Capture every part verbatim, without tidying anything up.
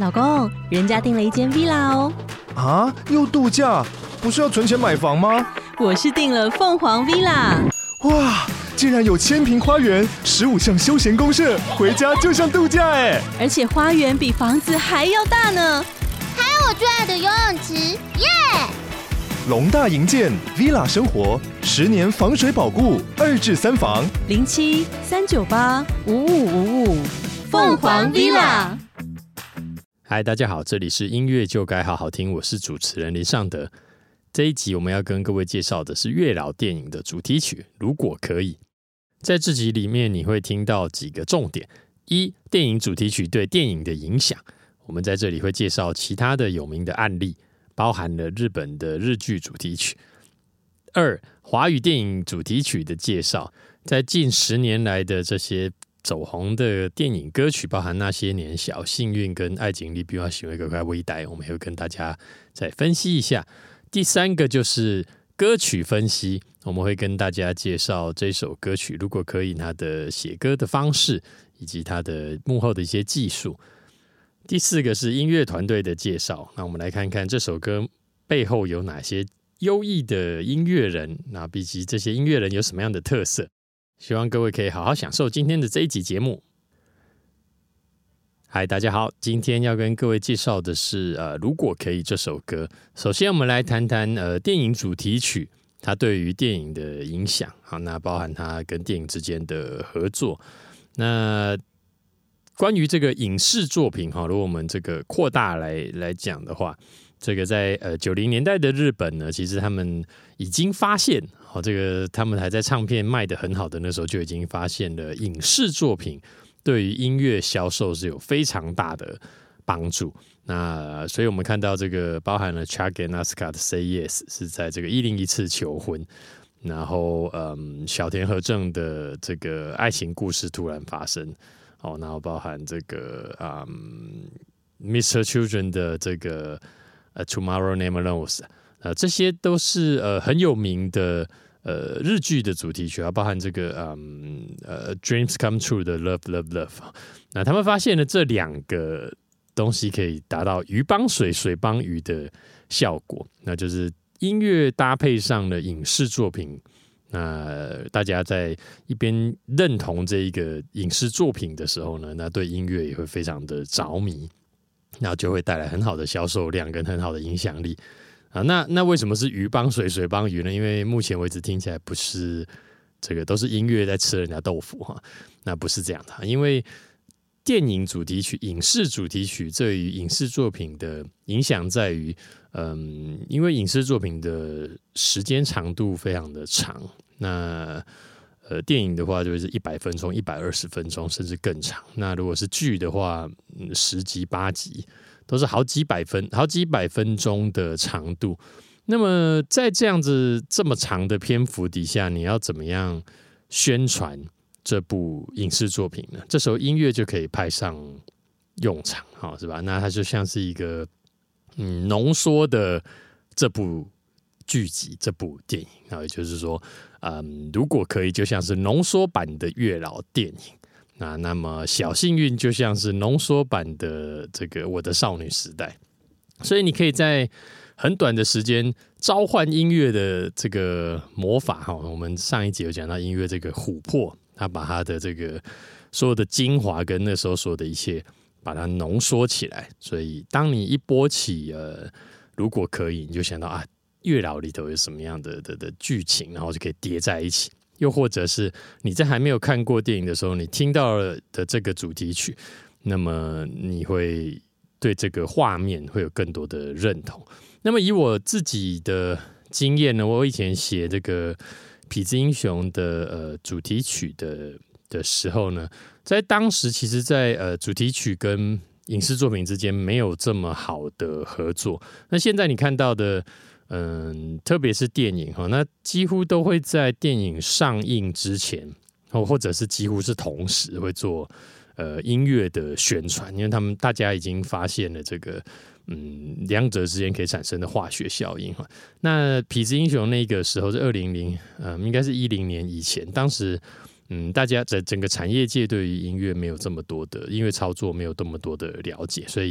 老公，人家订了一间 villa 哦。 啊，又度假？不是要存钱买房吗？ 我是订了凤凰 villa。 哇，竟然有千坪花园，十五项休闲公设，回家就像度假哎！ 而且花园比房子还要大呢。 还有我最爱的游泳池，耶！ 龙大营建 villa 生活，十年防水保固，二至三房， 零七三九八五五五五，凤凰 villa。 嗨，大家好，这里是音乐就该好好听，我是主持人林尚德。这一集我们要跟各位介绍的是月老电影的主题曲《如果可以》。在这集里面你会听到几个重点：一、电影主题曲对电影的影响，我们在这里会介绍其他的有名的案例，包含了日本的日剧主题曲。二、华语电影主题曲的介绍，在近十年来的这些走红的电影歌曲，包含那些年、小幸运跟爱情里比较喜欢一个快微带，我们也会跟大家再分析一下。第三个就是歌曲分析，我们会跟大家介绍这首歌曲如果可以它的写歌的方式，以及它的幕后的一些技术。第四个是音乐团队的介绍，那我们来看看这首歌背后有哪些优异的音乐人，那以及这些音乐人有什么样的特色。希望各位可以好好享受今天的这一集节目。嗨，大家好，今天要跟各位介绍的是呃，如果可以这首歌。首先我们来谈谈呃电影主题曲它对于电影的影响，好，那包含它跟电影之间的合作。那关于这个影视作品哈，如果我们这个扩大来来讲的话，这个在呃九零年代的日本呢，其实他们已经发现，哦，这个他们还在唱片卖得很好的那时候就已经发现了影视作品对于音乐销售是有非常大的帮助。那所以我们看到这个包含了 Chuck and Aska 的 Say Yes 是在这个一零一次求婚，然后嗯小田和正的这个爱情故事突然发生，哦，然后包含这个嗯 Mister Children 的这个呃 Tomorrow Never Knows， 呃这些都是呃很有名的呃日剧的主题曲，包含这个嗯呃 Dreams Come True 的 Love Love Love。那他们发现了这两个东西可以达到鱼帮水，水帮鱼的效果，那就是音乐搭配上的影视作品。那大家在一边认同这一个影视作品的时候呢，那对音乐也会非常的着迷，那就会带来很好的销售量跟很好的影响力啊。那那为什么是鱼帮水，水帮鱼呢？因为目前为止听起来不是这个都是音乐在吃人家豆腐哈，那不是这样的。因为电影主题曲、影视主题曲对于影视作品的影响在于，嗯，因为影视作品的时间长度非常的长，那呃电影的话就是一百分钟、一百二十分钟，甚至更长。那如果是剧的话，嗯、十集、八集都是好几百分、好几百分钟的长度。那么在这样子这么长的篇幅底下，你要怎么样宣传这部影视作品呢？这时候音乐就可以派上用场，好，是吧？那它就像是一个嗯浓缩的这部剧集、这部电影，然后也就是说，嗯，如果可以，就像是浓缩版的月老电影。那那么小幸运就像是浓缩版的这个我的少女时代。所以你可以在很短的时间召唤音乐的这个魔法哈。我们上一集有讲到音乐这个琥珀。他把他的这个所有的精华跟那时候所有的一切把它浓缩起来，所以当你一播起呃，如果可以，你就想到啊，月老里头有什么样的的的剧情，然后就可以叠在一起。又或者是你在还没有看过电影的时候，你听到了的这个主题曲，那么你会对这个画面会有更多的认同。那么以我自己的经验呢，我以前写这个痞子英雄的呃主题曲的的时候呢，在当时其实在，在呃主题曲跟影视作品之间没有这么好的合作。那现在你看到的，嗯、呃，特别是电影哈，那几乎都会在电影上映之前，或者是几乎是同时会做呃音乐的宣传，因为他们大家已经发现了这个。嗯，两者之间可以产生的化学效应哈。那痞子英雄那个时候是二零零，嗯，应该是一零年以前，当时嗯，大家在整个产业界对于音乐没有这么多的音乐操作没有这么多的了解，所以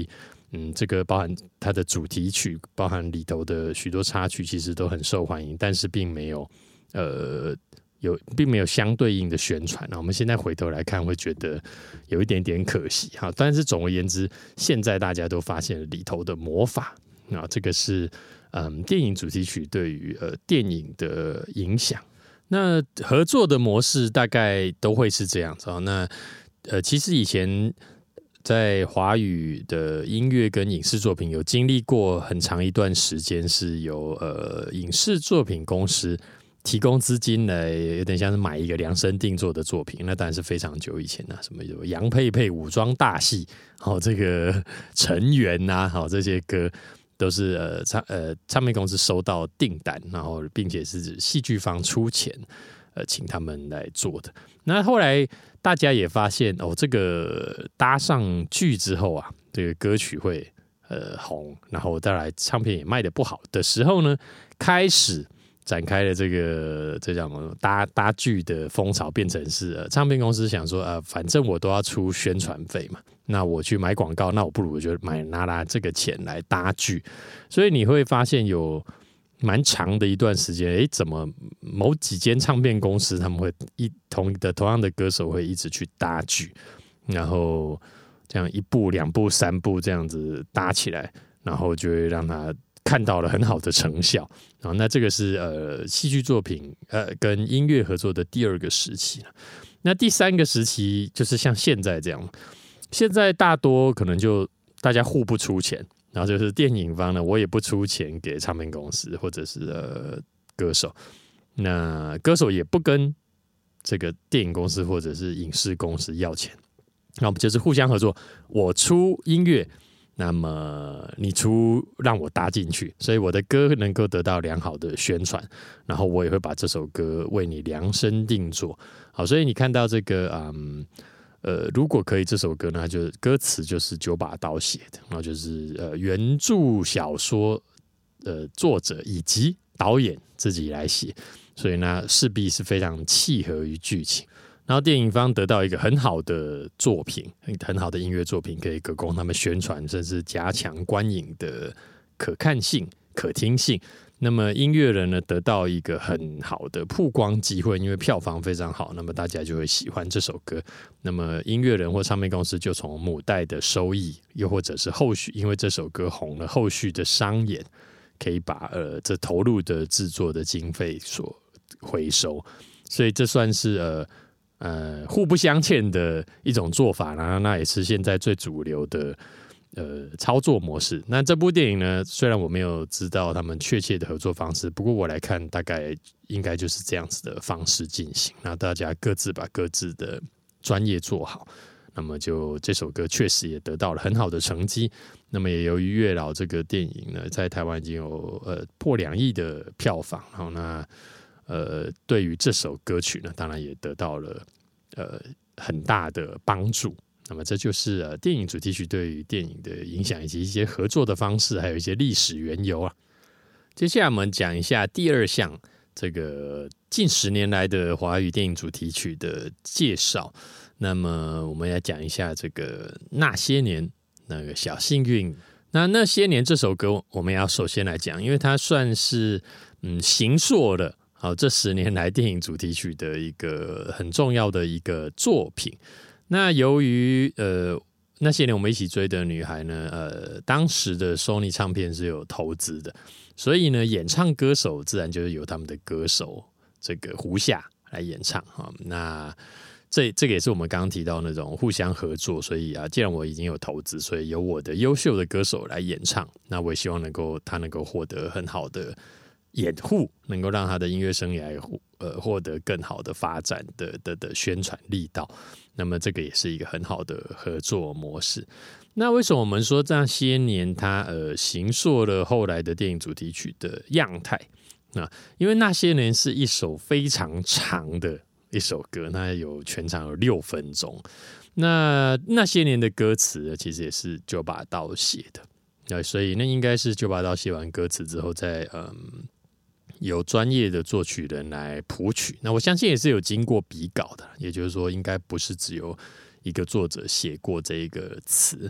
嗯，这个包含它的主题曲，包含里头的许多插曲，其实都很受欢迎，但是并没有呃有并没有相对应的宣传。那我们现在回头来看，会觉得有一点点可惜哈。但是总而言之，现在大家都发现了里头的魔法啊，这个是嗯电影主题曲对于呃电影的影响。那合作的模式大概都会是这样子啊。那呃，其实以前在华语的音乐跟影视作品有经历过很长一段时间，是由呃影视作品公司提供资金来，有点像是买一个量身定做的作品。那当然是非常久以前了、啊，什么有杨佩佩武装大戏，好、哦、这个成员呐、啊，好、哦、这些歌都是呃唱呃唱片公司收到订单，然后并且是戏剧方出钱。呃，请他们来做的。那后来大家也发现，哦，这个搭上剧之后啊，这个歌曲会呃红，然后再来唱片也卖得不好的时候呢，开始展开了这个这叫什么搭搭剧的风潮，变成是、呃、唱片公司想说，呃，反正我都要出宣传费嘛，那我去买广告，那我不如我就买拿拿这个钱来搭剧。所以你会发现有蛮长的一段时间，哎，怎么某几间唱片公司他们会一同的同样的歌手会一直去搭剧，然后这样一部、两部、三部这样子搭起来，然后就会让他看到了很好的成效。然后那这个是呃戏剧作品呃跟音乐合作的第二个时期了。那第三个时期就是像现在这样，现在大多可能就大家互不出钱。然后就是电影方呢，我也不出钱给唱片公司或者是呃歌手，那歌手也不跟这个电影公司或者是影视公司要钱，那我们就是互相合作，我出音乐，那么你出让我搭进去，所以我的歌能够得到良好的宣传，然后我也会把这首歌为你量身定做。好，所以你看到这个嗯。呃，如果可以，这首歌呢，就歌词就是九把刀写的，然后就是呃原著小说呃作者以及导演自己来写，所以呢势必是非常契合于剧情。然后电影方得到一个很好的作品，很好的音乐作品，可以可供他们宣传，甚至加强观影的可看性、可听性。那么音乐人呢得到一个很好的曝光机会，因为票房非常好，那么大家就会喜欢这首歌。那么音乐人或唱片公司就从母带的收益，又或者是后续因为这首歌红了，后续的商演可以把呃这投入的制作的经费所回收，所以这算是呃呃互不相欠的一种做法，然后那也是现在最主流的。呃，操作模式。那这部电影呢，虽然我没有知道他们确切的合作方式，不过我来看，大概应该就是这样子的方式进行。那大家各自把各自的专业做好，那么就这首歌确实也得到了很好的成绩。那么也由于月老这个电影呢，在台湾已经有呃破两亿的票房，然后呢，呃，对于这首歌曲呢，当然也得到了呃很大的帮助。那么这就是呃电影主题曲对于电影的影响，以及一些合作的方式，还有一些历史缘由啊。接下来我们讲一下第二项，这个近十年来的华语电影主题曲的介绍。那么我们来讲一下这个那些年那个小幸运。那那些年这首歌，我们要首先来讲，因为它算是嗯形塑了好这十年来电影主题曲的一个很重要的一个作品。那由于呃那些年我们一起追的女孩呢，呃当时的 Sony 唱片是有投资的，所以呢演唱歌手自然就是由他们的歌手这个胡夏来演唱哈。那这这个也是我们刚刚提到那种互相合作，所以啊，既然我已经有投资，所以由我的优秀的歌手来演唱，那我也希望能够他能够获得很好的掩护，能够让他的音乐生涯呃获得更好的发展的的的宣传力道。那么这个也是一个很好的合作模式。那为什么我们说这些年它呃形塑了后来的电影主题曲的样态？那因为那些年是一首非常长的一首歌，那有全长有六分钟。那那些年的歌词其实也是九把刀写的，所以那应该是九把刀写完歌词之后再嗯。有专业的作曲人来谱曲，那我相信也是有经过笔稿的，也就是说应该不是只有一个作者写过这一个词。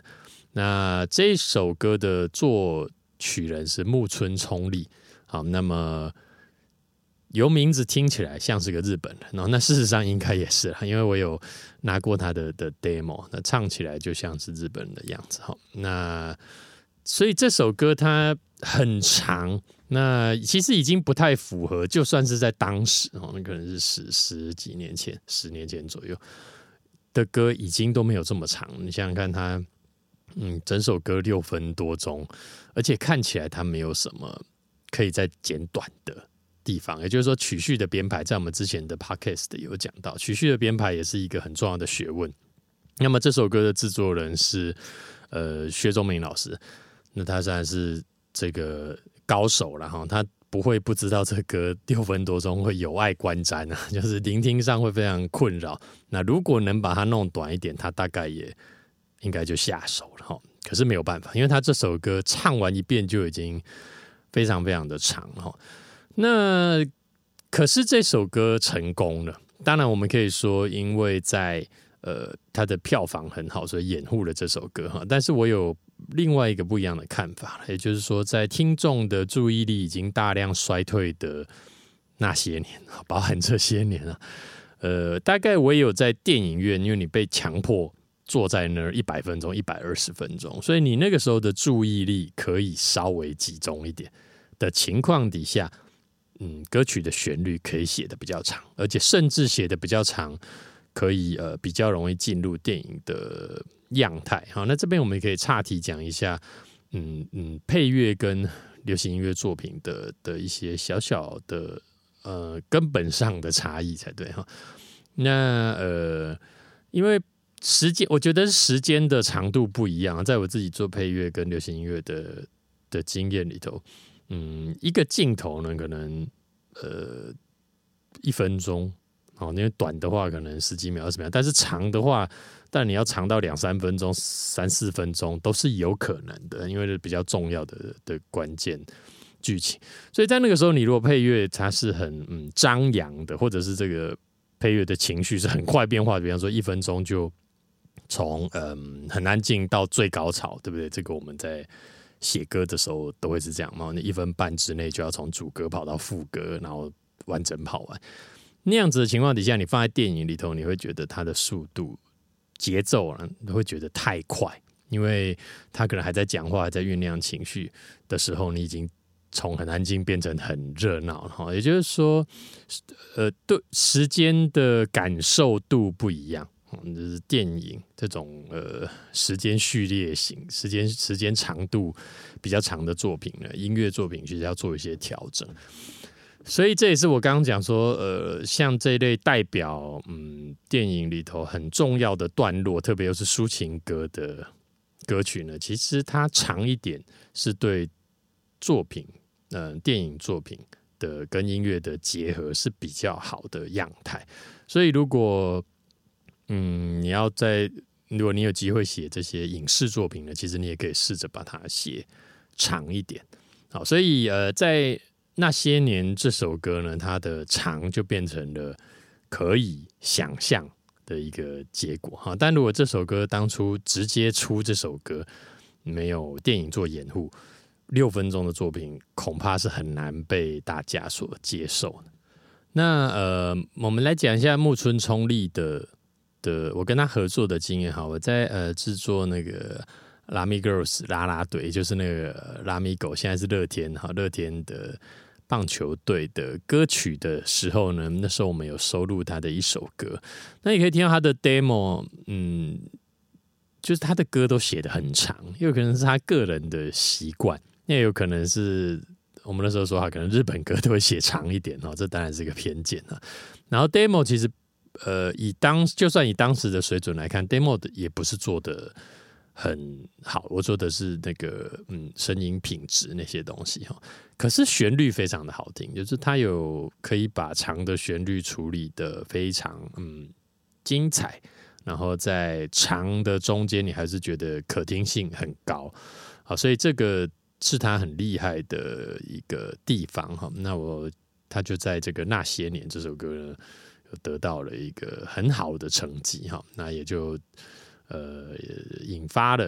那这首歌的作曲人是木村聪利，好，那么由名字听起来像是个日本人，然后那事实上应该也是，因为我有拿过他的的 demo， 那唱起来就像是日本人的样子。那所以这首歌它很长，那其实已经不太符合，就算是在当时，那可能是十十几年前、十年前左右的歌，已经都没有这么长。你想想看它，嗯，整首歌六分多钟，而且看起来它没有什么可以再剪短的地方，也就是说曲序的编排在我们之前的 podcast 有讲到，曲序的编排也是一个很重要的学问。那么这首歌的制作人是呃薛宗明老师，那他当然是这个高手了哈，他不会不知道这歌六分多钟会有碍观瞻啊，就是聆听上会非常困扰。那如果能把它弄短一点，他大概也应该就下手了哈。可是没有办法，因为他这首歌唱完一遍就已经非常非常的长哈。那可是这首歌成功了，当然我们可以说，因为在呃它的票房很好，所以掩护了这首歌哈。但是我有另外一个不一样的看法，也就是说，在听众的注意力已经大量衰退的那些年，包含这些年啊，呃，大概我也有在电影院，因为你被强迫坐在那儿一百分钟、一百二十分钟，所以你那个时候的注意力可以稍微集中一点的情况底下。嗯，歌曲的旋律可以写的比较长，而且甚至写的比较长，可以呃比较容易进入电影的样态。好，那这边我们也可以岔题讲一下，嗯嗯，配乐跟流行音乐作品的的一些小小的呃根本上的差异才对哈。那呃，因为时间，我觉得时间的长度不一样，在我自己做配乐跟流行音乐的的经验里头。嗯，一个镜头呢，可能呃一分钟，哦，因为短的话可能十几秒、二十秒，但是长的话，但你要长到两三分钟、三四分钟都是有可能的，因为是比较重要的的关键剧情。所以在那个时候，你如果配乐它是很嗯张扬的，或者是这个配乐的情绪是很快变化的，比方说一分钟就从嗯很安静到最高潮，对不对？这个我们在写歌的时候都会是这样嘛，那一分半之内就要从主歌跑到副歌，然后完整跑完。那样子的情况底下，你放在电影里头，你会觉得它的速度、节奏啊，你会觉得太快，因为他可能还在讲话、还在酝酿情绪的时候，你已经从很安静变成很热闹了。也就是说，呃，对时间的感受度不一样。就是电影这种呃时间序列型、时间时间长度比较长的作品呢，音乐作品其实要做一些调整。所以这也是我刚刚讲说，呃，像这一类代表嗯电影里头很重要的段落，特别又是抒情歌的歌曲呢，其实它长一点是对作品，呃，电影作品的跟音乐的结合是比较好的样态。所以如果嗯，你要在如果你有机会写这些影视作品呢，其实你也可以试着把它写长一点。好，所以呃，在那些年这首歌呢，它的长就变成了可以想象的一个结果哈。但如果这首歌当初直接出这首歌，没有电影做掩护，六分钟的作品恐怕是很难被大家所接受的。那呃，我们来讲一下木村聪利的。的我跟他合作的经验哈，我在呃制作那个拉米 girls 啦啦队，就是那个拉米狗，现在是乐天哈，乐天的棒球队的歌曲的时候呢，那时候我们有收录他的一首歌，那你可以听到他的 demo， 嗯，就是他的歌都写得很长，有可能是他个人的习惯，也有可能是我们那时候说他可能日本歌都会写长一点哦，这当然是一个偏见啊。然后 demo 其实。呃，以当就算以当时的水准来看 ，demo 的也不是做的很好。我说的是那个嗯，声音品质那些东西哈。可是旋律非常的好听，就是它有可以把长的旋律处理的非常嗯精彩，然后在长的中间你还是觉得可听性很高。好，所以这个是他很厉害的一个地方哈。那我他就在这个那些年这首歌呢。得到了一个很好的成绩哈，那也就呃引发了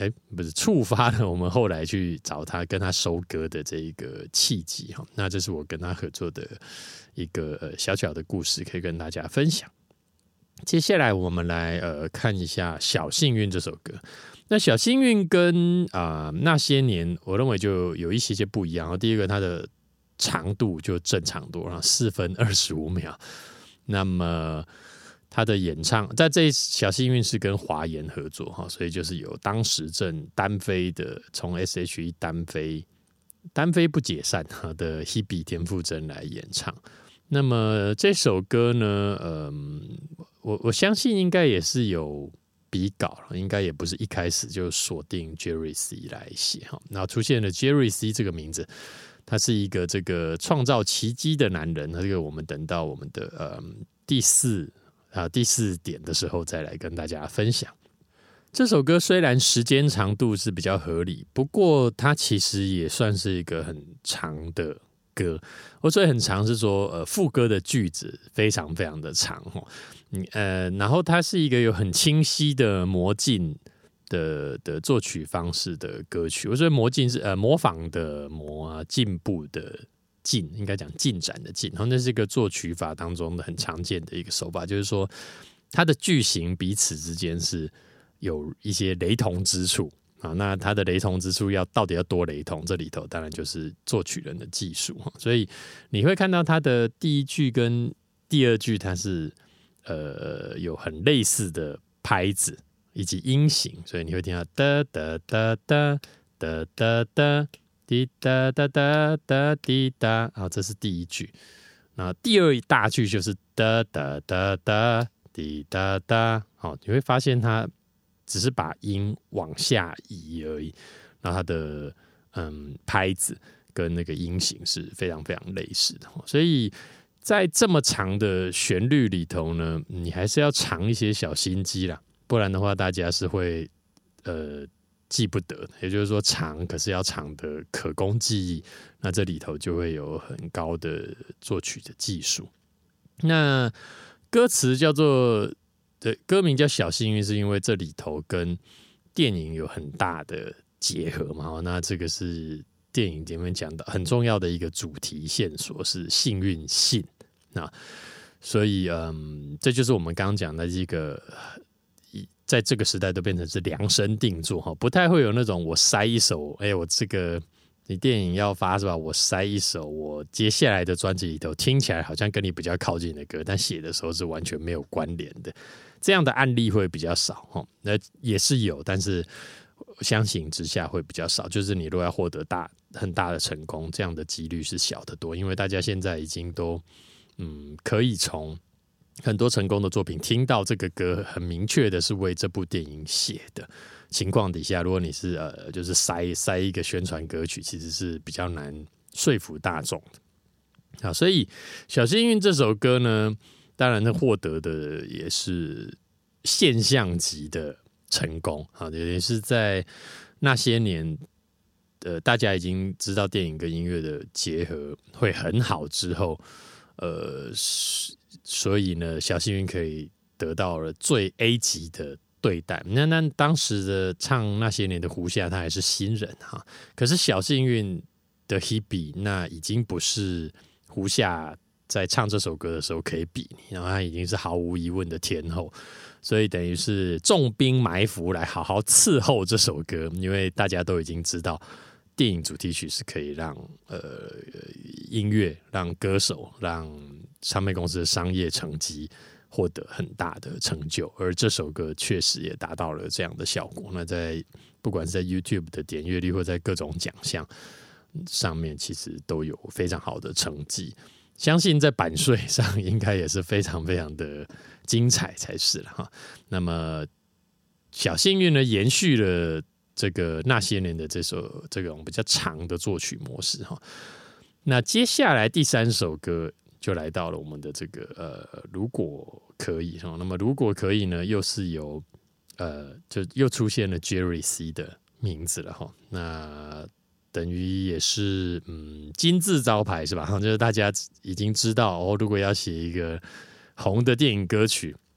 哎，不是触发了我们后来去找他跟他收歌的这一个契机哈。那这是我跟他合作的一个呃小小的故事，可以跟大家分享。接下来我们来呃看一下《小幸运》这首歌。那《小幸运》跟啊、呃、那些年，我认为就有一些些不一样。第一个，它的长度就正常多了，四分二十五秒。那么他的演唱在这一小幸运是跟华研合作哈，所以就是有当时正单飞的，从 S H E 单飞单飞不解散的 Hebe 田馥甄来演唱。那么这首歌呢，嗯，我我相信应该也是有比稿，应该也不是一开始就锁定 Jerry C 来写哈。然后出现了 Jerry C 这个名字，他是一个这个创造奇迹的男人。这个我们等到我们的呃第四啊第四点的时候再来跟大家分享。这首歌虽然时间长度是比较合理，不过它其实也算是一个很长的歌。我所以很长是说，呃，副歌的句子非常非常的长哦，呃，然后它是一个有很清晰的模进的的作曲方式的歌曲。我说模进是呃模仿的模啊，进步的进，应该讲进展的进。然后那是一个作曲法当中的很常见的一个手法，就是说它的句型彼此之间是有一些雷同之处。啊，那它的雷同之处要到底要多雷同？这里头当然就是作曲人的技术，所以你会看到它的第一句跟第二句，它是呃有很类似的拍子以及音型，所以你会听到哒哒哒哒哒哒哒滴哒哒哒哒滴哒，好，这是第一句。那第二大句就是哒哒哒哒滴哒哒，好，你会发现它只是把音往下移而已，然后它的嗯拍子跟那个音型是非常非常类似的，所以在这么长的旋律里头呢，你还是要藏一些小心机啦，不然的话大家是会呃记不得的。也就是说长，可是要长的可供记忆，那这里头就会有很高的作曲的技术。那歌词叫做对，歌名叫《小幸运》，是因为这里头跟电影有很大的结合嘛。那这个是电影里面讲的很重要的一个主题线索，是幸运性。那所以，嗯，这就是我们刚刚讲的这个，在这个时代都变成是量身定做哈，不太会有那种我塞一首，哎，我这个你电影要发是吧？我塞一首我接下来的专辑里头听起来好像跟你比较靠近的歌，但写的时候是完全没有关联的。这样的案例会比较少，那也是有，但是相形之下会比较少。就是你如果要获得大很大的成功，这样的几率是小得多，因为大家现在已经都嗯可以从很多成功的作品听到这个歌很明确的是为这部电影写的情况底下，如果你是呃就是塞塞一个宣传歌曲，其实是比较难说服大众的。好，所以《小幸运》这首歌呢，当然，它获得的也是现象级的成功啊，也是在那些年，呃，大家已经知道电影跟音乐的结合会很好之后，呃，所以呢，小幸运可以得到了最 A 级的对待。那那当时的唱那些年的胡夏，他还是新人哈，可是小幸运的 Hebe 那已经不是胡夏在唱这首歌的时候可以比拟，然后他已经是毫无疑问的天后，所以等于是重兵埋伏来好好伺候这首歌，因为大家都已经知道电影主题曲是可以让呃音乐、让歌手、让唱片公司的商业成绩获得很大的成就，而这首歌确实也达到了这样的效果。那在不管是在 YouTube 的点阅率，或在各种奖项上面，其实都有非常好的成绩。相信在版税上应该也是非常非常的精彩才是了哈。那么小幸运呢，延续了这个那些年的这首这种比较长的作曲模式哈。那接下来第三首歌就来到了我们的这个呃，如果可以哈。那么如果可以呢，又是由呃，就又出现了 Jerry C 的名字了哈。那等于也是嗯金字招牌是吧？就是大家已经知道哦，如果要写一个红的电影歌曲，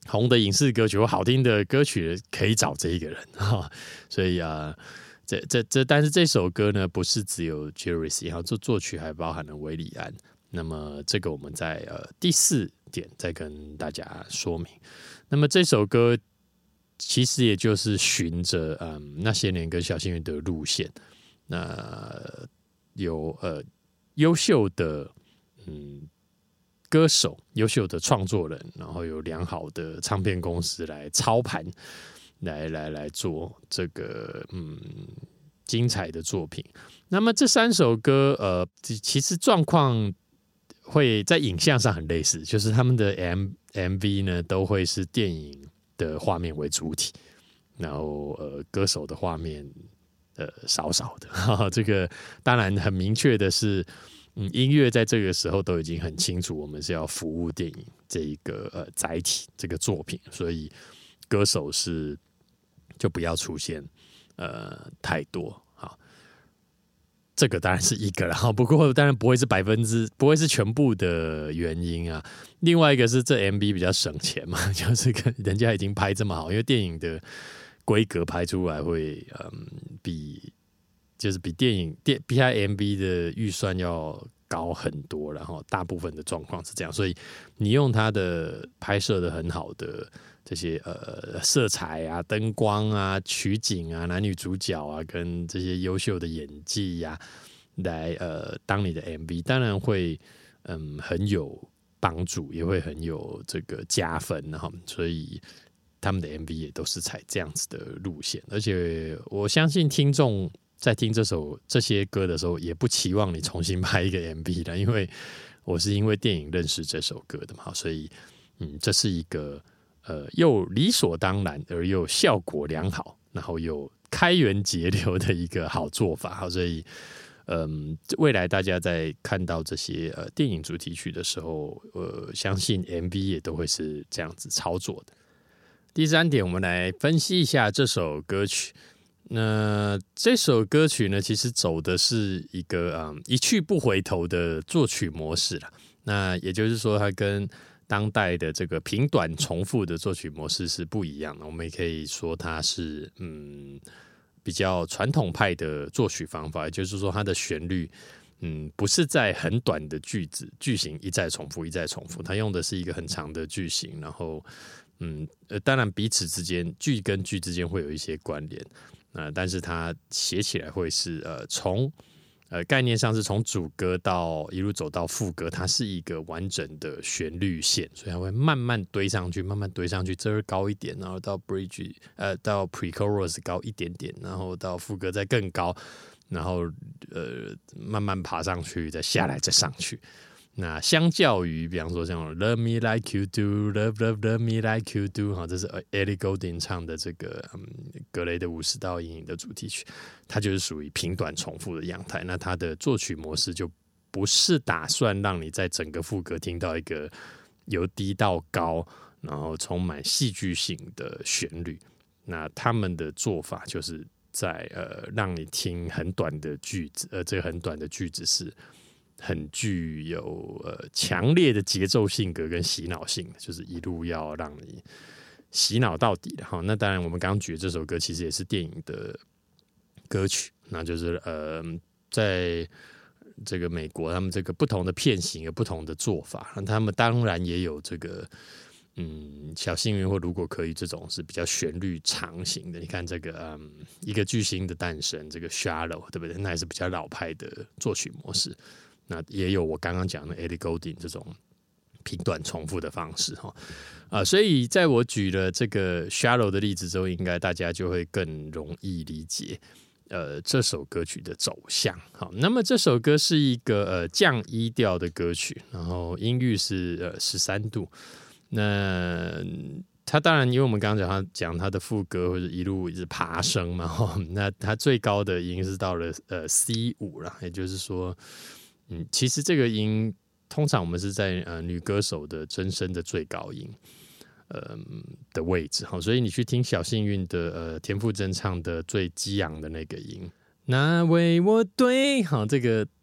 红的影视歌曲或好听的歌曲，可以找这一个人哈。所以啊，这这这，但是这首歌呢，不是只有 Jerry， 然后作作曲还包含了韦礼安。那么这个我们在呃第四点再跟大家说明。那么这首歌其实也就是循着嗯那些年跟小幸运的路线，那有呃优秀的嗯。歌手、优秀的创作人，然后有良好的唱片公司来操盘，来来来做这个嗯精彩的作品。那么这三首歌，呃，其实状况会在影像上很类似，就是他们的 M MV 呢都会是电影的画面为主体，然后呃歌手的画面呃少少的。哈哈，这个当然很明确的是。嗯，音乐在这个时候都已经很清楚，我们是要服务电影这一个呃载体这个作品，所以歌手是就不要出现呃太多。好，这个当然是一个，然后不过当然不会是百分之不会是全部的原因啊。另外一个是这 M V 比较省钱嘛，就是跟人家已经拍这么好，因为电影的规格拍出来会嗯比。就是比电影电比它 M V 的预算要高很多，然后大部分的状况是这样，所以你用它的拍摄的很好的这些呃色彩啊、灯光啊、取景啊、男女主角啊，跟这些优秀的演技呀、啊，来呃当你的 M V， 当然会嗯很有帮助，也会很有这个加分，哈，所以他们的 M V 也都是采这样子的路线，而且我相信听众。在听这首这些歌的时候，也不期望你重新拍一个 M V 了，因为我是因为电影认识这首歌的嘛，所以嗯，这是一个呃又理所当然而又效果良好，然后又开源节流的一个好做法。所以嗯，未来大家在看到这些呃电影主题曲的时候，呃，相信 M V 也都会是这样子操作的。第三点，我们来分析一下这首歌曲。那这首歌曲呢，其实走的是一个嗯一去不回头的作曲模式啦。那也就是说，它跟当代的这个平短重复的作曲模式是不一样的。我们也可以说它是嗯比较传统派的作曲方法，也就是说，它的旋律嗯不是在很短的句子句型一再重复一再重复，它用的是一个很长的句型，然后嗯呃当然彼此之间句跟句之间会有一些关联。呃、但是它写起来会是呃从呃概念上是从主歌到一路走到副歌，它是一个完整的旋律线，所以它会慢慢堆上去，慢慢堆上去，这儿高一点，然后到 bridge 呃到 pre-chorus 高一点点，然后到副歌再更高，然后呃慢慢爬上去，再下来，再上去。那相较于，比方说像 Love Me Like You Do, Love Love Love Me Like You Do， 哈，这是 Ellie Goulding 唱的这个嗯格雷的五十道阴影的主题曲，它就是属于平短重复的样态。那它的作曲模式就不是打算让你在整个副歌听到一个由低到高，然后充满戏剧性的旋律。那他们的做法就是在呃让你听很短的句子，呃，这个很短的句子是。很具有呃强烈的节奏性格跟洗脑性，就是一路要让你洗脑到底的哈。那当然，我们刚刚举的这首歌其实也是电影的歌曲，那就是呃，在这个美国，他们这个不同的片型有不同的做法，那他们当然也有这个嗯小幸运或如果可以这种是比较旋律长型的。你看这个嗯一个巨星的诞生，这个 Shallow 对不对？那也是比较老派的作曲模式。那也有我刚刚讲的 Ellie Goulding 这种平短重复的方式哈，啊，所以在我举了这个 Shallow 的例子之后，应该大家就会更容易理解呃这首歌曲的走向。好，那么这首歌是一个呃降一调的歌曲，然后音域是呃十三度。那它当然，因为我们刚刚讲它讲它的副歌或者一路一直爬升嘛，哈，那它最高的音是到了呃 C 五了，也就是说。嗯，其实这个音通常我们是在呃女歌手的真声的最高音，呃的位置哈，所以你去听小幸运的呃田馥甄唱的最激昂的那个音，那为我对好这个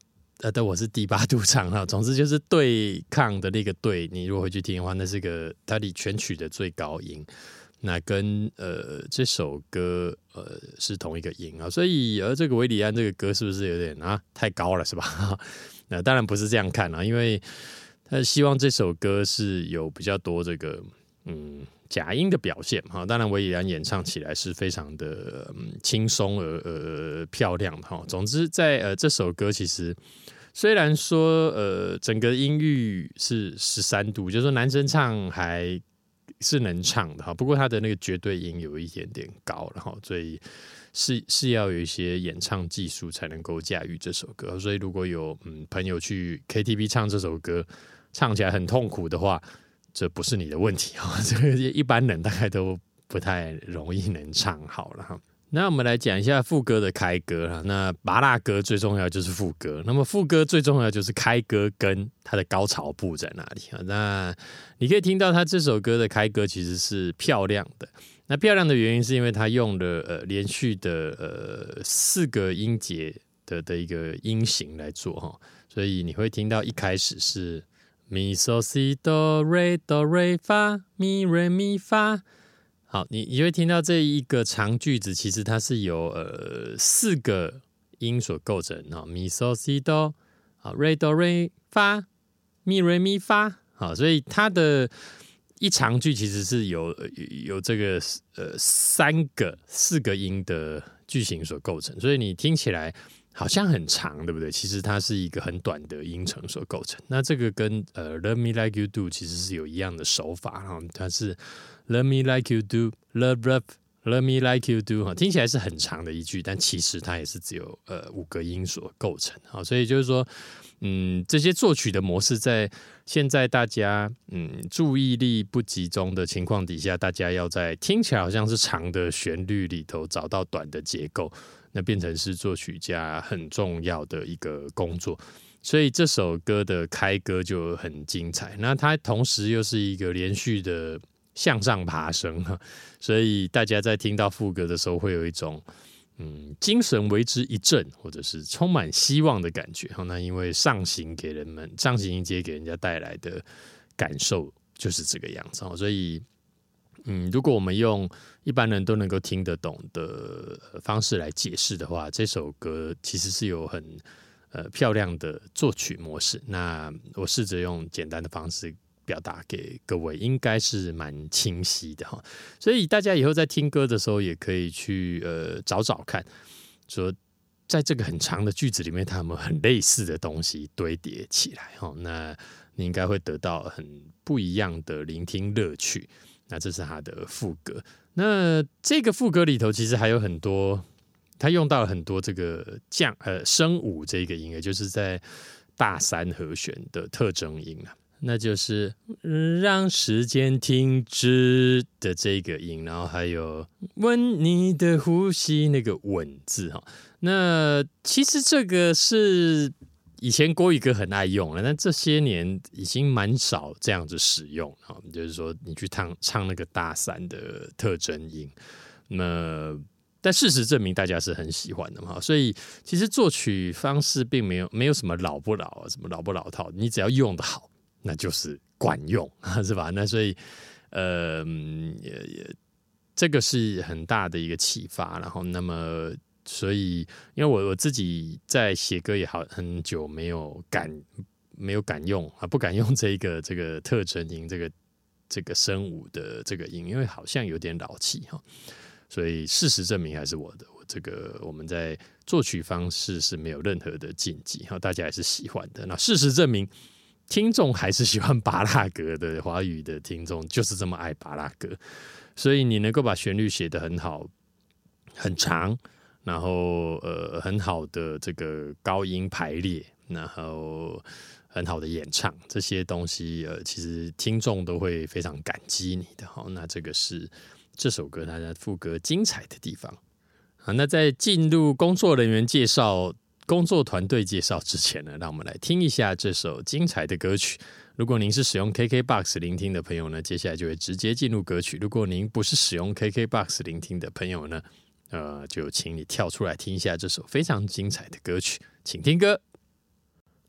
呃，但我是第八度唱哈。总之就是对抗的那个对，你如果回去听的话，那是个它的全曲的最高音，那跟呃这首歌呃是同一个音啊，所以而这个韦礼安这个歌是不是有点啊太高了是吧？那当然不是这样看啊，因为他希望这首歌是有比较多这个嗯假音的表现哈。当然韦礼安演唱起来是非常的嗯轻松而呃漂亮的哈。总之在呃这首歌其实。虽然说，呃，整个音域是十三度，就是说男生唱还是能唱的哈，不过他的那个绝对音有一点点高，然后所以是是要有一些演唱技术才能够驾驭这首歌。所以如果有嗯朋友去 K T V 唱这首歌，唱起来很痛苦的话，这不是你的问题哈，这个一般人大概都不太容易能唱好了哈。那我们来讲一下副歌的开歌啦。那芭乐歌最重要就是副歌，那么副歌最重要就是开歌跟它的高潮部在哪里。那你可以听到它这首歌的开歌其实是漂亮的。那漂亮的原因是因为它用了呃连续的呃四个音节的的一个音型来做哈，所以你会听到一开始是咪嗦西哆瑞哆瑞发咪瑞咪发。好，你你会听到这一个长句子，其实它是由呃四个音所构成啊，咪嗦西哆，好，瑞哆瑞发，咪瑞咪发，好，所以它的一长句其实是由有这个呃三个四个音的句型所构成，所以你听起来好像很长，对不对？其实它是一个很短的音程所构成。那这个跟呃 Love Me Like You Do 其实是有一样的手法哈，它是 Love Me Like You Do Love Love Love Me Like You Do 哈，听起来是很长的一句，但其实它也是只有呃五个音所构成。好，所以就是说，嗯，这些作曲的模式在现在大家嗯注意力不集中的情况底下，大家要在听起来好像是长的旋律里头找到短的结构。那变成是作曲家很重要的一个工作，所以这首歌的开歌就很精彩。那它同时又是一个连续的向上爬升，所以大家在听到副歌的时候会有一种嗯精神为之一振，或者是充满希望的感觉。那因为上行给人们上行音阶给人家带来的感受就是这个样子，所以。嗯，如果我们用一般人都能够听得懂的方式来解释的话，这首歌其实是有很呃漂亮的作曲模式。那我试着用简单的方式表达给各位，应该是蛮清晰的哈。所以大家以后在听歌的时候，也可以去呃找找看，说在这个很长的句子里面，它有没有很类似的东西堆叠起来哈？那你应该会得到很不一样的聆听乐趣。那这是他的副歌，那这个副歌里头其实还有很多，他用到了很多这个降呃升五这个音，也就是在大三和弦的特征音啊，那就是让时间停止的这个音，然后还有吻你的呼吸那个吻字哈。那其实这个是。以前国语歌很爱用了，但这些年已经蛮少这样子使用。就是说，你去唱唱那个大三的特征音，那但事实证明大家是很喜欢的嘛。所以其实作曲方式并没有没有什么老不老，什么老不老套，你只要用得好，那就是管用，是吧？那所以呃，也也这个是很大的一个启发。然后，那么。所以，因为我我自己在写歌也好很久没有敢没有敢用啊，不敢用这个这个特征音，这个这个升五的这个音，因为好像有点老气哈。所以事实证明还是我的，我这个我们在作曲方式是没有任何的禁忌哈，大家还是喜欢的。那事实证明，听众还是喜欢芭乐歌的，华语的听众就是这么爱芭乐歌，所以你能够把旋律写得很好，很长。然后呃很好的这个高音排列，然后很好的演唱，这些东西呃其实听众都会非常感激你的哈。那这个是这首歌它的副歌精彩的地方。好，那在进入工作人员介绍、工作团队介绍之前呢，让我们来听一下这首精彩的歌曲。如果您是使用 K K B O X 聆听的朋友呢，接下来就会直接进入歌曲。如果您不是使用 K K B O X 聆听的朋友呢，呃，就请你跳出来听一下这首非常精彩的歌曲，请听歌。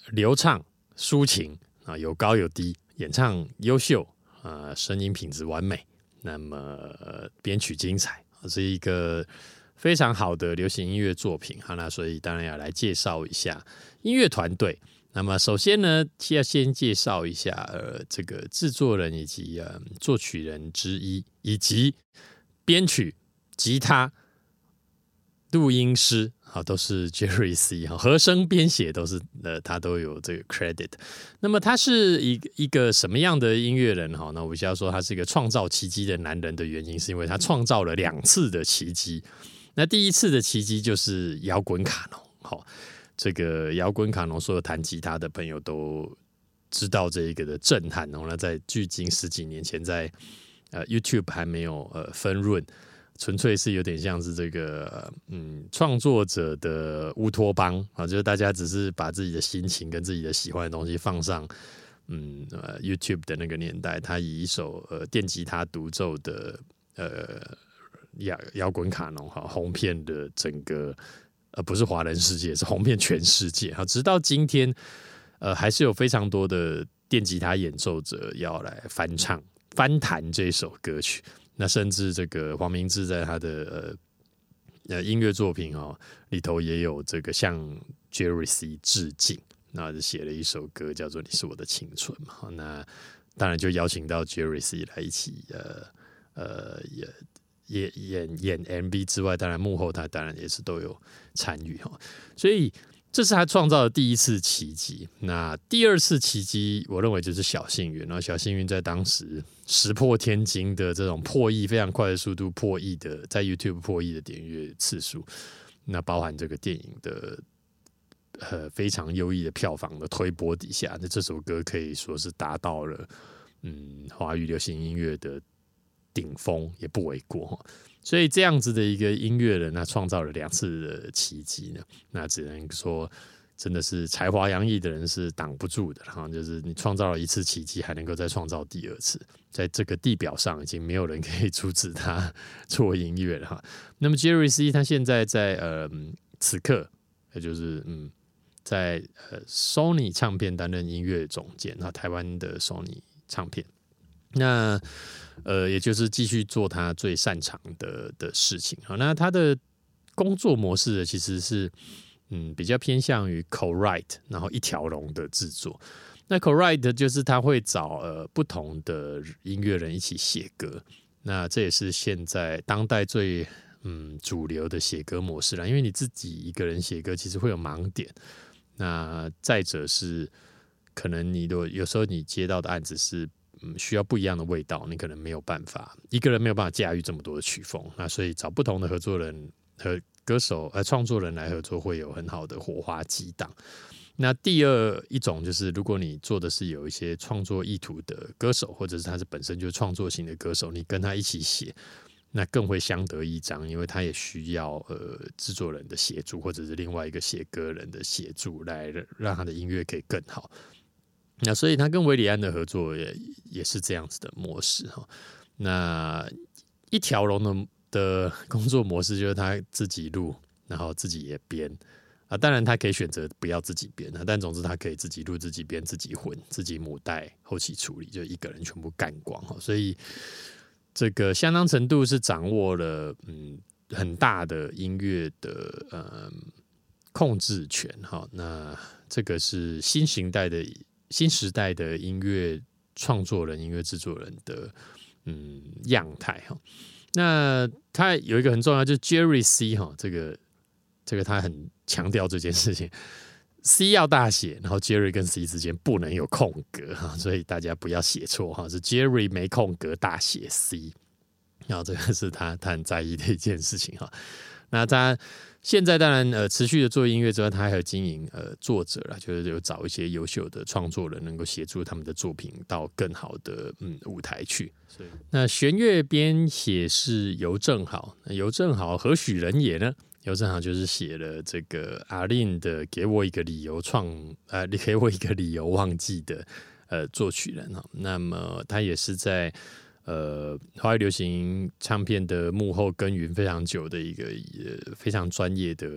流畅抒情啊，有高有低，演唱优秀啊，声音品质完美，那么、呃、编曲精彩，是一个非常好的流行音乐作品。好，那所以当然要来介绍一下音乐团队。那么首先呢，要先介绍一下呃这个制作人以及呃作曲人之一，以及编曲、吉他、录音师啊，都是 Jerry C 哈，和声编写都是呃他都有这个 credit。那么他是一个一个什么样的音乐人哈？那我需要说他是一个创造奇迹的男人的原因，是因为他创造了两次的奇迹。那第一次的奇迹就是摇滚卡农，好。这个摇滚卡农，所有弹吉他的朋友都知道这一个的震撼。那在距今十几年前，在呃 YouTube 还没有呃分润，纯粹是有点像是这个嗯创作者的乌托邦啊，就是大家只是把自己的心情跟自己的喜欢的东西放上嗯呃 YouTube 的那个年代，他以一首呃电吉他独奏的呃摇摇滚卡农哈红遍的整个。呃，不是华人世界，是红遍全世界。好，直到今天，呃，还是有非常多的电吉他演奏者要来翻唱、翻弹这首歌曲。那甚至这个黄明志在他的呃呃音乐作品哦里头也有这个向 Jerry C 致敬，那就写了一首歌叫做《你是我的青春》嘛。那当然就邀请到 Jerry C 来一起呃呃也。演演演 M V 之外，当然幕后他当然也是都有参与哈，所以这是他创造的第一次奇迹。那第二次奇迹，我认为就是小幸运。然后小幸运在当时石破天惊的这种破亿非常快的速度破亿的，在 YouTube 破亿的点阅次数，那包含这个电影的呃非常优异的票房的推播底下，那这首歌可以说是达到了嗯华语流行音乐的。顶峰也不为过，所以这样子的一个音乐人，他创造了两次的奇迹呢，那只能说真的是才华洋溢的人是挡不住的，就是你创造了一次奇迹，还能够再创造第二次，在这个地表上已经没有人可以阻止他做音乐了哈。那么 Jerry C 他现在在呃此刻，也就是嗯在呃 Sony 唱片担任音乐总监，那台湾的 Sony 唱片。那呃，也就是继续做他最擅长的的事情。好，那他的工作模式其实是嗯比较偏向于 co-write， 然后一条龙的制作。那 co-write 就是他会找呃不同的音乐人一起写歌。那这也是现在当代最嗯主流的写歌模式啦。因为你自己一个人写歌，其实会有盲点。那再者是可能你的有时候你接到的案子是。嗯，需要不一样的味道，你可能没有办法一个人没有办法驾驭这么多的曲风，那所以找不同的合作人和歌手呃创作人来合作，会有很好的火花激荡。那第二一种就是，如果你做的是有一些创作意图的歌手，或者是他是本身就是创作型的歌手，你跟他一起写，那更会相得益彰，因为他也需要呃制作人的协助，或者是另外一个写歌人的协助，来让他的音乐可以更好。那所以他跟韦礼安的合作 也, 也是这样子的模式哈。那一条龙的的工作模式就是他自己录，然后自己也编啊。当然他可以选择不要自己编，但总之他可以自己录、自己编、自己混、自己母带、后期处理，就一个人全部干光哈。所以这个相当程度是掌握了嗯很大的音乐的呃控制权哈。那这个是新型代的。新时代的音乐创作人、音乐制作人的嗯样态哈。那他有一个很重要，就是 Jerry C 哈，这个这个他很强调这件事情 ，C 要大写，然后 Jerry 跟 C 之间不能有空格哈，所以大家不要写错哈，是 Jerry 没空格大写 C， 然后这个是他他很在意的一件事情哈。那他现在当然呃持续的做音乐之外，他还有经营呃作者啦，就是有找一些优秀的创作人，能够协助他们的作品到更好的嗯舞台去。那弦乐编写是尤正豪，那尤正豪何许人也呢？尤正豪就是写了这个阿令的《给我一个理由创》呃，你给我一个理由忘记的呃作曲人哈。那么他也是在。呃，华语流行唱片的幕后耕耘非常久的一个呃非常专业的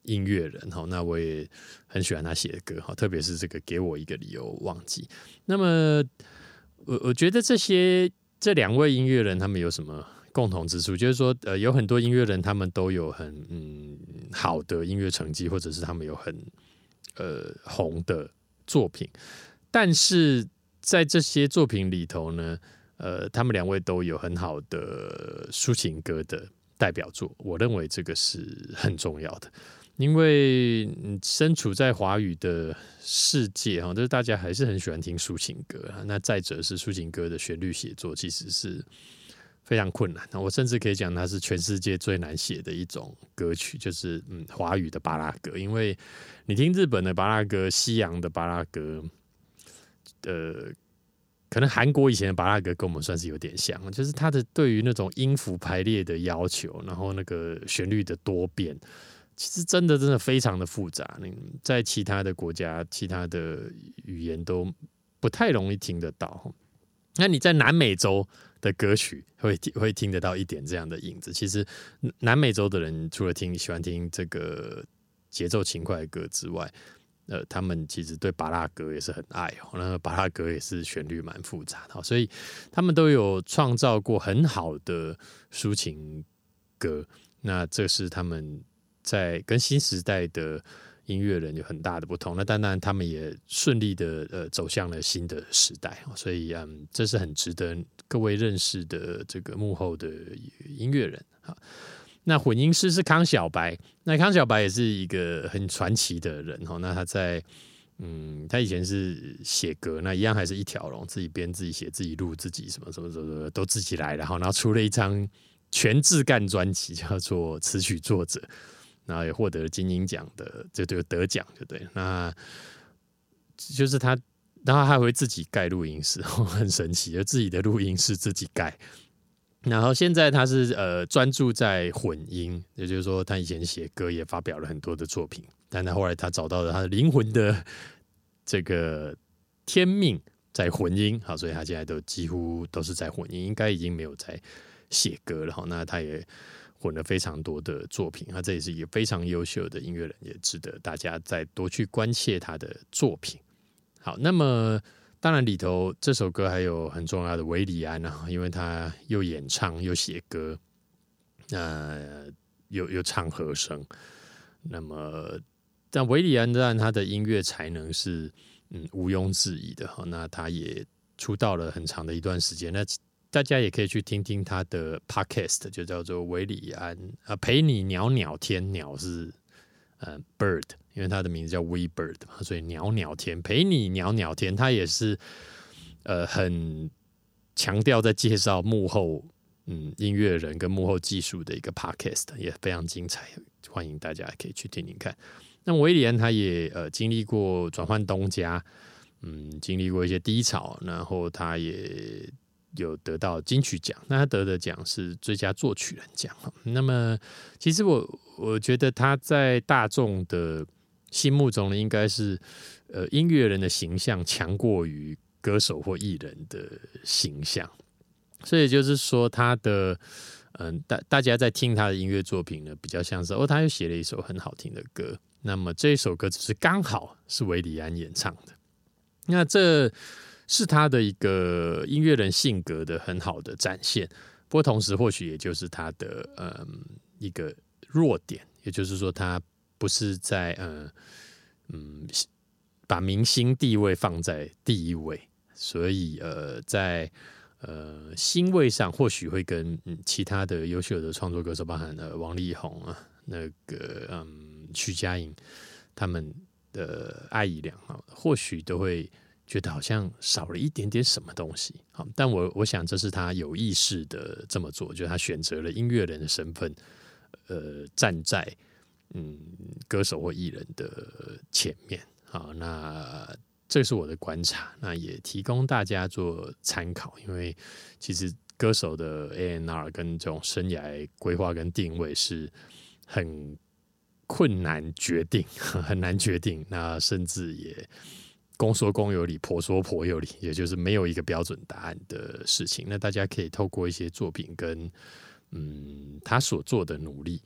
音乐人，那我也很喜欢他写的歌，特别是这个给我一个理由忘记。那么我我觉得这些这两位音乐人他们有什么共同之处，就是说呃有很多音乐人他们都有很嗯好的音乐成绩，或者是他们有很呃红的作品，但是在这些作品里头呢，呃他们两位都有很好的抒情歌的代表作，我认为这个是很重要的，因为身处在华语的世界，就是大家还是很喜欢听抒情歌，那再者是抒情歌的旋律写作其实是非常困难，我甚至可以讲它是全世界最难写的一种歌曲，就是嗯华语的芭乐歌，因为你听日本的芭乐歌、西洋的芭乐歌，呃。可能韩国以前的芭乐歌跟我们算是有点像，就是它的对于那种音符排列的要求，然后那个旋律的多变，其实真的真的非常的复杂。你在其他的国家、其他的语言都不太容易听得到。那你在南美洲的歌曲会会听得到一点这样的影子。其实南美洲的人除了听喜欢听这个节奏轻快的歌之外，呃，他们其实对芭乐歌也是很爱哦，那芭乐歌也是旋律蛮复杂的，所以他们都有创造过很好的抒情歌。那这是他们在跟新时代的音乐人有很大的不同。那当然，他们也顺利的呃走向了新的时代，所以嗯，这是很值得各位认识的这个幕后的音乐人哈。那混音师是康小白，那康小白也是一个很传奇的人哦。那他在嗯，他以前是写歌，那一样还是一条龙，自己编、自己写、自己录、自己什么什么什么都自己来，然后然后出了一张全自干专辑，叫做词曲作者，然后也获得了金鹰奖的，就就得奖，就对。那就是他，然后他还会自己盖录音室，很神奇，就自己的录音室自己盖。然后现在他是呃专注在混音，也就是说他以前写歌也发表了很多的作品，但他后来他找到了他的灵魂的这个天命在混音，好，所以他现在都几乎都是在混音，应该已经没有在写歌了。那他也混了非常多的作品，他这也是一个非常优秀的音乐人，也值得大家再多去关切他的作品。好，那么当然里头这首歌还有很重要的韦礼安啊，因为他又演唱又写歌，呃，又又唱和声。那么，但韦礼安当然他的音乐才能是嗯毋庸置疑的。那他也出道了很长的一段时间，那大家也可以去听听他的 podcast， 就叫做韦礼安啊陪你鸟鸟天，鸟是呃 bird。因为他的名字叫 We Bird 嘛，所以鸟鸟天陪你鸟鸟天，他也是呃很强调在介绍幕后嗯音乐人跟幕后技术的一个 podcast， 也非常精彩，欢迎大家可以去听听看。那韦礼安他也呃经历过转换东家，嗯，经历过一些低潮，然后他也有得到金曲奖，那他得的奖是最佳作曲人奖。那么其实我我觉得他在大众的心目中呢，应该是呃音乐人的形象强过于歌手或艺人的形象，所以就是说他的嗯大大家在听他的音乐作品呢，比较像是哦，他又写了一首很好听的歌，那么这一首歌只是刚好是韦礼安演唱的，那这是他的一个音乐人性格的很好的展现。不过同时或许也就是他的嗯一个弱点，也就是说他不是在呃嗯把明星地位放在第一位，所以呃在呃星位上或许会跟、嗯、其他的优秀的创作歌手，包含了王力宏啊、那个嗯徐佳莹他们的艾怡良啊，或许都会觉得好像少了一点点什么东西。好，但我我想这是他有意识的这么做，就是他选择了音乐人的身份，呃，站在嗯歌手或艺人的前面。好，那这是我的观察，那也提供大家做参考。因为其实歌手的 A and R 跟这种生涯规划跟定位是很困难决定，很难决定。那甚至也公说公有理，婆说婆有理，也就是没有一个标准答案的事情。那大家可以透过一些作品跟嗯他所做的努力，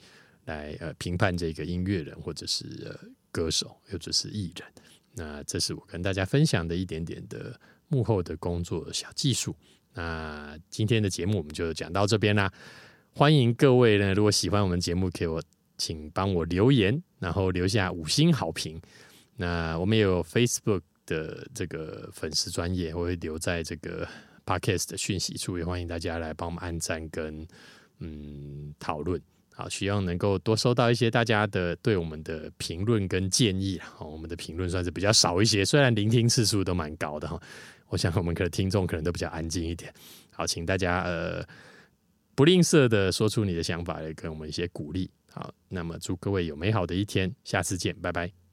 来呃评判这个音乐人或者是呃歌手或者是艺人。那这是我跟大家分享的一点点的幕后的工作小技术。那今天的节目我们就讲到这边啦。欢迎各位呢，如果喜欢我们节目，给我请帮我留言，然后留下五星好评。那我们也有 Facebook 的这个粉丝专页，我会留在这个 Podcast 的讯息处，也欢迎大家来帮我们按赞跟嗯讨论。好，希望能够多收到一些大家的对我们的评论跟建议。我们的评论算是比较少一些，虽然聆听次数都蛮高的，我想我们可能听众可能都比较安静一点。好，请大家呃不吝啬的说出你的想法，来跟我们一些鼓励。好，那么祝各位有美好的一天，下次见，拜拜。